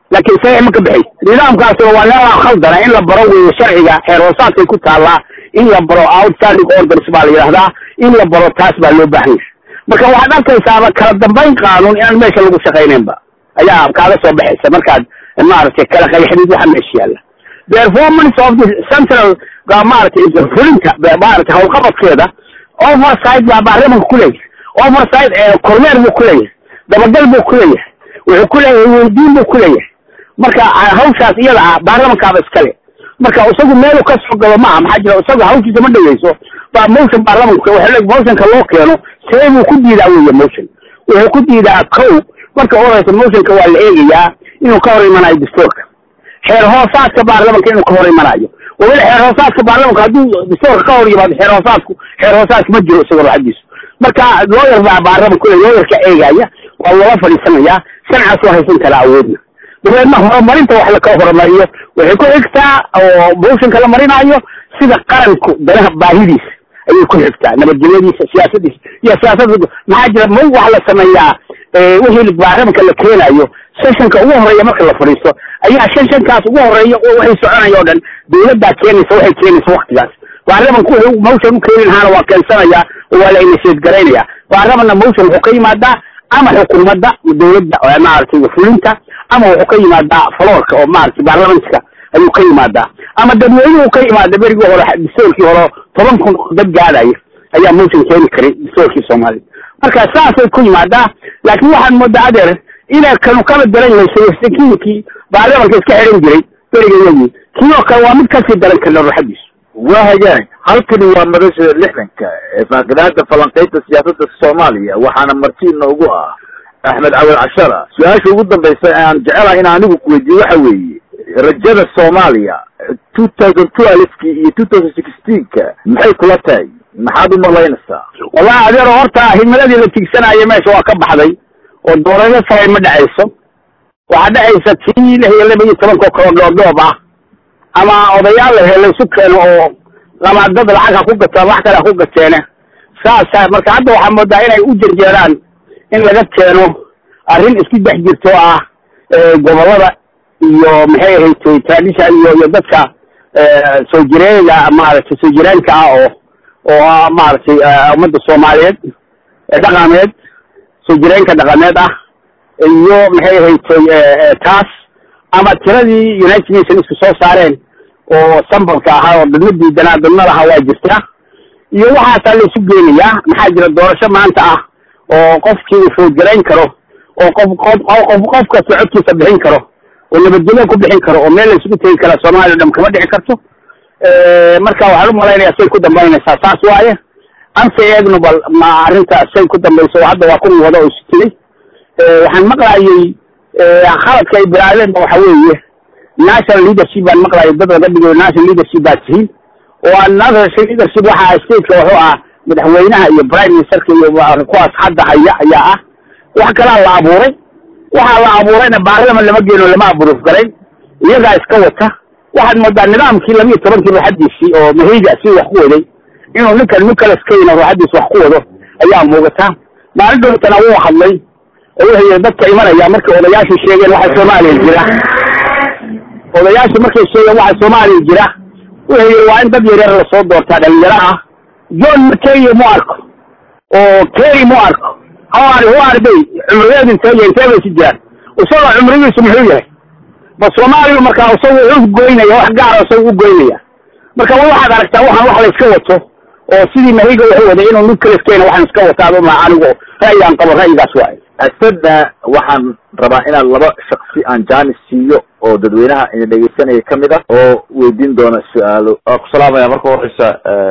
laakiin saxiix ma ka bixi nidaamkaas waa nidaam khaldana in la baro weeye sharciga xeer hoosaadkay ku taallaa in la baro outstanding orders baa la yidhahdaa in la baro taas baa loo baahan yahay marka waxaad arkaysaaba kala dambayn qaanuun inaan meesha lagu shaqaynaynba ayaa kaaga soo baxaysa markaad maaragtay kala qayxdid waxa meesha yaalla performance of the central maaragtay fulinta maaragtay howlqabadkeeda oversight baa baarlamanka ku leeyahay oversight kormeer buu ku leeyahay dabagal buu ku leeyahay wuxuu ku leeyahay weydiin buu ku leeyahay marka hawshaas iyada ah baarlamankaaba iskale marka isagu meelu ka soo galo maaha maxaa jira isagu hawshiisa ma dhaweyso baa motion baarlamanka waxa leeg motionka loo keeno see buu ku diidaa weeye motion wuxuu ku diidaa kow marka horeysa motionka waa la eegayaa inuu ka hor imanayo dastuurka xeer hoosaadka baarlamanka inuu ka hor imanayo weli xeer hoosaadka baarlamanka hadduu dastuurka ka hor yimaado xeer hoosaadku xeer hoosaadka ma jiro isagoo raxdiisu marka lawyer baa baarlamanka lawyerka eegaya waa loola fadhiisanayaa shancaas waa haysan kala awoodna dabeedna horumarinta wax la ka horumariyo waxay ku xigtaa oo motionka la marinayo sida qaranku danaha baahidiisa ayay ku xigtaa nabadgelyadiisa siyaasadiisa iyo siyaasadda maxaa jira ma wax la sameeyaa wixii baarlamanka la keenayo sessionka ugu horeeya marka la fadhiisto ayaa sessionkaas ugu horeeya oo waxay soconaya oo dhan dawladdaa keenaysa waxay keenaysa waktigaas baarlamanku wuxuu motion u keeni lahaana waa keensanayaa oo waa la initiate garaynaya baarlamanna motion wuxuu ka yimaadaa ama xukuumadda dawladda maaragtay fulinta ama wuxuu ka yimaadaa floorka oo maaragtay baarlamanka ayuu ka yimaadaa ama dadweynuhu ka yimaada berigii hore dastuurkii hore toban kun dad gaadaya ayaa motion keeni karay dastuurkii soomaaliya marka saasay ku yimaadaa laakiin waxaad moodaa adeer inay kanu kala daran yahay sayfsakiinkii baarlamanka iska xidhan jiray berigayagii kii oo kale waa mid kasii daran karna ruuxadiisu waa hagaag halkani waa madasha lixdanka ee faaqidaada falanqaynta siyaasadda soomaaliya waxaana marti inoogu ah axmed cawad cashara su-aasha ugu dambaysa aan jecelahay in anigu kuweydiiyo waxa weeye rajada soomaaliya two thousand twelve-kii iyo two thousand sixteen-ka maxay kula tahay maxaad u malaynaysaa wallahi adeero horta himiladii la tigsanaayo meesha waa ka baxday oo doorasho sahay ma dhacayso waxaa dhacaysa tii lix iyo laba iyo tobankoo kaloo dhoordhoob ah ama odayaal la helo isu keeno oo lama dad lacag ha ku gataan wax kale ha ku gateene saasa marka hadda waxaa moodaa inay u jerjeeraan in laga keeno arrin isku dex jirto ah gobolada iyo maxay ahayd tradition iyo iyo dadka soo jireega maaragtay soo jireenka ah oo oo maaragtay ummadda soomaaliyeed dhaqameed soo jireenka dhaqameed ah iyo maxay ahayd taas ama tiradii United Nations isku soo saareen oo sambalka ahaa oo dadmadii danaa dadna lahaa waa jirtaa iyo waxaasaa la isu geenayaa maxaa jira doorasho maanta ah oo qofkii uu foodgarayn karo oo qof qof qof qof kasta codkiisa bixin karo oo nabadgelyo ku bixin karo oo meel la isugu tegi kara Soomaaliya dham kama dhici karto marka waxaan u malaynayaa say ku dambaynaysaa saas waaye anse eegno bal ma arrinta say ku dambayso hadda waa ku wada oo sitilay waxaan maqlaayay khaladka ay bilaabeen waxa weeye national leadership baan maqlaayay dad laga dhigo national leadership baa tihiin oo national leadership waxa stateka wuxuu ah madaxweynaha iyo prime ministerka iyo kuwaas hadda haya ayaa ah wax kala la abuuray waxa la abuurayna baarlaman lama geeno lama abuuruf garay iyaga iska wata waxaad moodaa nidaamkii laba iyo tobankii ruuxadiisii oo mahayga si wax ku waday inuu ninkan Nicholas Kayna ruuxadiis wax ku wado ayaa muuqata maalin dhowtana wuu hadlay oo dadka imanaya markii odayaashu sheegeen waxa Soomaaliya jira odayaashu markay sheegeen waxa Soomaaliya jira wixii waa in dad yaryar la soo doortaa dhalinyaro ah John McCain mu arko oo Kerry mu arko hawaan hawaan bay umriyeedin taayay intee si jiraan usoo umriyiisu muxuu yahay ba Soomaaliya markaa usoo wuxuu gooynaya wax gaar ah usoo gooynaya marka waxaad aragtaa waxaan wax la iska wato oo sidii mahayga wuxuu waday inuu Nicholas Kayna waxaan iska wataa ma anigu ra'yaan qabo ra'yigaas waay asadna waxaan rabaa inaan laba shakhsi aan jaanis siiyo oo dadweynaha in dhageysanaya kamid ah oo weydiin doona su'aalo ku salaamaya marka horeysa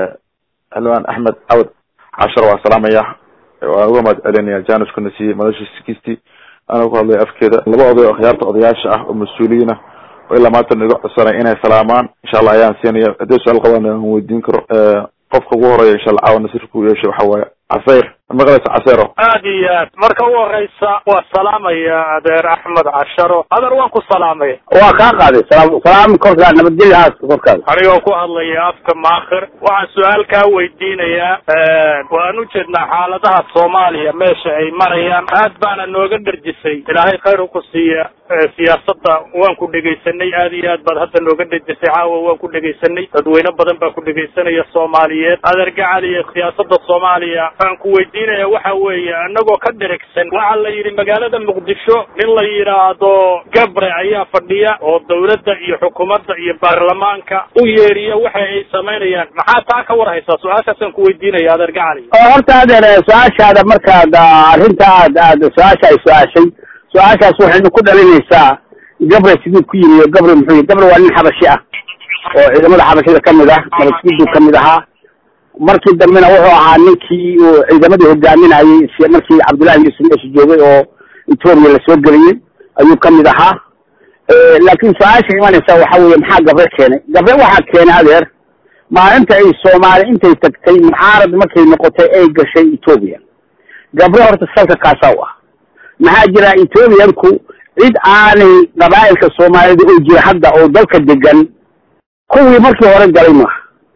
alwan Ahmed Cawad cashar waa salaamaya waa uga mad celinaya jaanis kuna siiyay madasha sixty ana ku hadlay afkeeda laba oday oo khiyaarta odayaasha ah oo mas'uuliyiin ah oo ilaa maanta naga codsanay inay salaamaan insha Allah ayaan siinaya haddii su'aal qabaan aan weydiin karo qofka ugu horeeya insha Allah caawana sirku yeesho waxa waaye Afeer مقلس عسيرو آديات مركا ورئيسا والسلام يا أدير أحمد عشرو هذا روانكو السلام يا وكاقا هذا سلام سلام كوركا نبدل هذا كوركا أريوكو الله يافك ماخر وعن سؤالك ويدينا يا آه ونوجدنا حالتها الصومالية ماشي أي مريم أدبانا نوغن درجسي إلهي خير وقصية سياسة وانكو دقيساني آديات بعد هذا نوغن درجسي عاوة وانكو دقيساني تدوينا بدن باكو دقيساني الصوماليات أدرقى علي سياسة الصومالية فانكو ويدينا waxa weeye anagoo ka dirigsan waxa la yiri magaalada Muqdisho in la yiraahdo gabre ayaa fadhiya oo dawladda iyo xukuumadda iyo baarlamaanka u yeeriya waxa ay sameeyaan maxaa taa ka war haysaa su'aashaas ku weydiinaya adeer gacali oo horta adeer su'aashaada marka arinta aad su'aasha ay su'aashay su'aashaas waxay ku dhalinaysaa gabre sidii ku yiri gabre muxuu gabre waa nin xabashi ah oo ciidamada xabashida kamid ah madaxweynaha kamid ahaa markii dambena wuxuu ahaa ninkii ciidamadii hogaaminayay markii Cabdullaahi Yuusuf meesha joogay oo Itoobiya la soo galiyay ayuu kamid ahaa laakiin su'aasha imanaysa waxa weeye maxaa gabre keenay gabre waxa keenay adeer maalinta ay Soomaali intay tagtay mucaarad markay noqotay ay gashay Itoobiya gabre horta salka kaasaw ah maxaa jira Itoobiyaanku cid aanay qabaa'ilka Soomaalida oo jira hadda oo dalka degan kuwii markii hore galay ma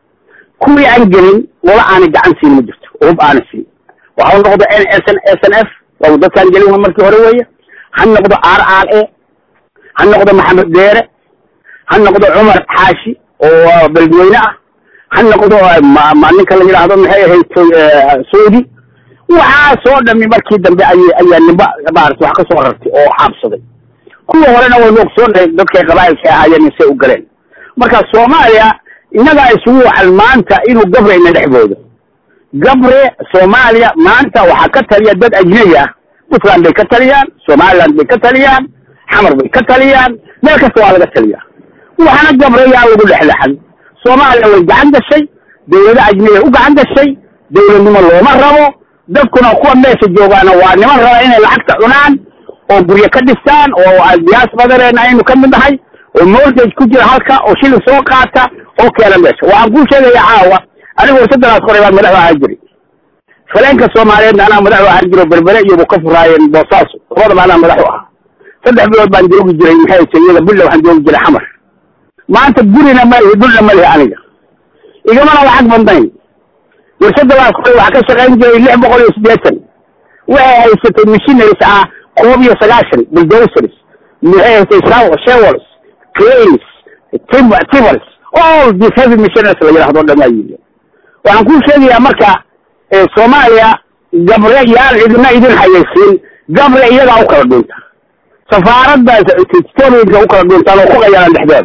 kuwii aan gelin wala aan gacan siin ma jirto oo aan siin waxa uu noqdo S N F oo dadkan gelin markii hore weeye han noqdo R R A han noqdo Maxamed Deere han noqdo Umar Xaashi oo balweyne ah han noqdo ma ninka la yiraahdo maxay ahayd Saudi waxa soo dhami markii dambe ay ayaa nimba baarto wax ka soo rartay oo xabsaday kuwa horena way loo soo dadka qabaa'ilka ahaayeen si u galeen marka Soomaaliya inaga isugu almaanta inuu gabre ina dhexboodo gabre Soomaaliya maanta waxa ka taliya dad ajnabi ah Puntland bay ka taliyaan Somaliland bay ka taliyaan Xamar bay ka taliyaan meel kasta waa laga taliyaa waxana gabre yaa lagu dhexlaxan Soomaaliya way gacan gashay dawladda ajnabi u gacan gashay dawladnimo looma rabo dadkuna kuwa meesha joogaana waa niman raba inay lacagta cunaan oo guryo ka dhistaan oo albiyaas badareen aynu ka mid nahay oo mortgage ku jira halka oo shil soo qaata oo kala meesha waxaan ku sheegayaa caawa anigu saddex qoray baan madax waxa jiri faleenka Soomaaliyeed ana madax waxa jiro berbere iyo ku furaayeen boosaas wada maana madax waxa saddex bilood baan joogi jiray maxay tahay bulla waxaan joogi jiray xamar maanta gurina ma bulla ma leh aniga igama lacag bandayn warshada waa qoray waxa ka shaqayn jiray lix boqol iyo siddeetan waxay haysatay machineries ah koob iyo sagaashan bulldozers maxay haysatay shawers cranes timbers all the heavy machineries la yiraahdo dhamayay waxaan ku sheegayaa marka Soomaaliya gabre yaar idina idin hayaysiin gabre iyaga u kala dhunta safaaradda Itoobiya u kala dhunta oo ku qayaan dhexdeeda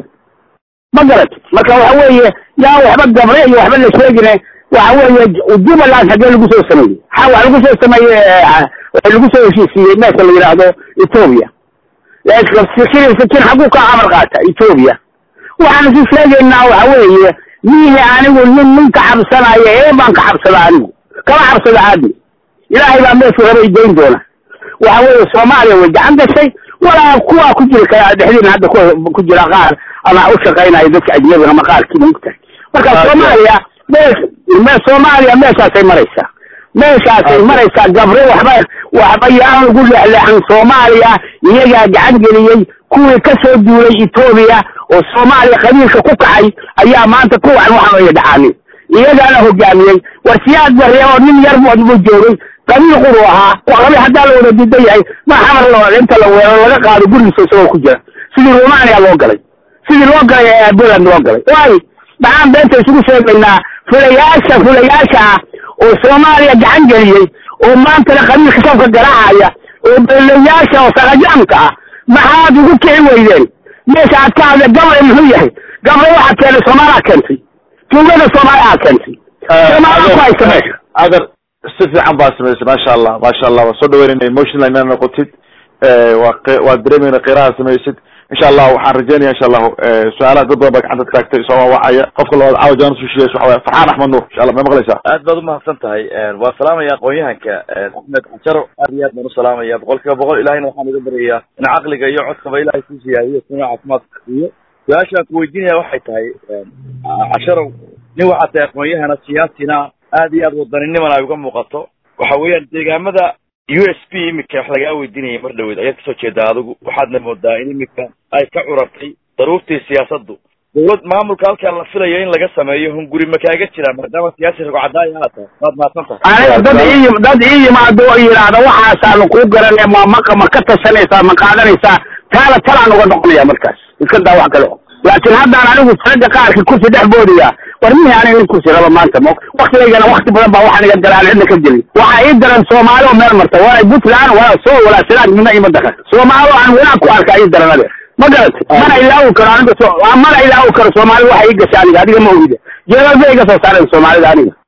ma garat marka waxa weeye yaa waxba gabre iyo waxba la sheegay waxa weeye uduba la xagee lagu soo sameeyay waxa lagu soo sameeyay waxa lagu soo heshiisiyay meesha la yiraahdo Itoobiya laakiin fikirka fikir xaqu ka amar qaata Itoobiya waxaan si sheegaynaa waxa weeye nihi anigu nin nin ka xabsanayo ee baan ka xabsada anigu kala xabsada aadi ilaahay baa meesha rabay deyn doona waxa weeye Soomaaliya way gacan gashay wala kuwa ku jira kala dhexdina hadda ku jira qaar ama u shaqeynaya dadka ajnabiga ama qaar kii mugta marka Soomaaliya meesha Soomaaliya meeshaas ay maraysaa meeshaas ay maraysaa gabre waxba waxba yaan ugu leexleexan Soomaaliya iyaga gacan geliyay kuwii ka soo duulay Itoobiya oo Soomaaliya qabiilka ku kacay ayaa maanta ku waxan waxan ay dhacaanay iyagana hogaamiyay warsiyaad bari oo nin yar buu joogay qabiil quru ahaa waqti hadda la wada diiday ma xamar loo inta la weero laga qaado gurigiisa soo ku jira sidii Romania loo galay sidii loo galay ee Poland loo galay way baan beenta isugu sheegaynaa fulayaasha fulayaasha oo Soomaaliya gacan geliyay oo maanta la qabiilka soo ka garaacaya oo beelayaasha oo saqajaanka maxaad ugu kicin weydeen meesha aad ka hadla gabar muxuu yahay gabar waxa keenay Soomaaliya keentay tuugada Soomaaliya keentay Soomaaliya ku haysa meesha adar si fiican baa sameeyay ma sha Allah ma sha Allah soo dhaweynay emotional line noqotid ee waa dareemayna qiraha sameeysid إن شاء الله وحنرجعني إن شاء الله سؤالات ضد بك عند التاكتي سواء وعيا قفك الله عاوز جانس وشيء سواء فرحان أحمد نور إن شاء الله ما مغلسة أدبر ما حسنت هاي والسلام يا قويها ك أحمد عشرة أبيات من السلام يا بقول كذا بقول إلهي نوحنا جبرية إن عقلك يقعد خبيلة يسوي هي سمع عثمات هي وعشان كويديني واحد هاي عشرة نوع حتى قويها أنا سياسينا هذه أدوات إني ما لا يقوم مقطع waxa weeyaan deegaamada U S P imika wax lagaa weydiinayay mar dhaweed ayaad kasoo jeedaa adigu waxaadna moodaa in imika ay ka curartay daruurtii siyaasaddu dowlad maamulka halkaa la filayo in laga sameeyo hunguri ma kaaga jira maadaama siyaasi rago caddaay aad tahay waad mahadsantahay aniga dad ii dad ii yimaado oo yidhaahda waxaasaanu kuu garanay ma ma ma ka tashanaysaa ma qaadanaysaa taala talaan uga noqonaya markaas iska daa wax kale laakiin haddaan anigu ragga qaarkii kursi dhex boodaya war mihi aniga nin kursi raba maanta mo waktigaygana wakti badan baa waxaan iga galaan cidna ka gelin waxaa ii daran soomaali oo meel marta waa puntland waa soo walaasanaad mina ima dakan soomaali oo aan wanaag ku arkaa ii daran adeer ma garatay mana ilaawi karo aniga mana ilaawi karo soomaali waxa ii gasha aniga adiga ma ogida jeedalba iga soo saareen soomaalida aniga